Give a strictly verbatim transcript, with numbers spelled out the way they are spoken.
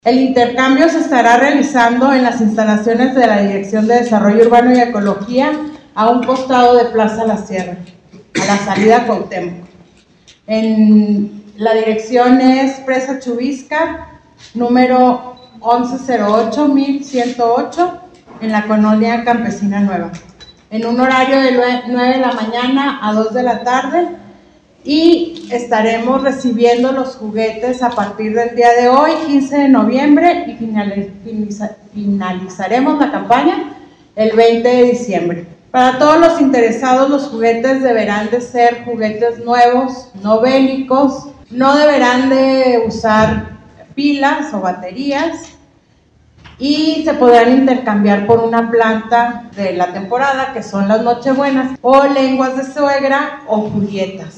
El intercambio se estará realizando en las instalaciones de la Dirección de Desarrollo Urbano y Ecología, a un costado de Plaza La Sierra, a la salida Cuauhtémoc. En la dirección es Presa Chubisca, número once cero ocho, mil ciento ocho, en la colonia Campesina Nueva, en un horario de nueve de la mañana a dos de la tarde, y estaremos recibiendo los juguetes a partir del día de hoy, quince de noviembre, y finalizaremos la campaña el veinte de diciembre. Para todos los interesados, los juguetes deberán de ser juguetes nuevos, no bélicos, no deberán de usar pilas o baterías, y se podrán intercambiar por una planta de la temporada, que son las Nochebuenas, o lenguas de suegra o Julietas.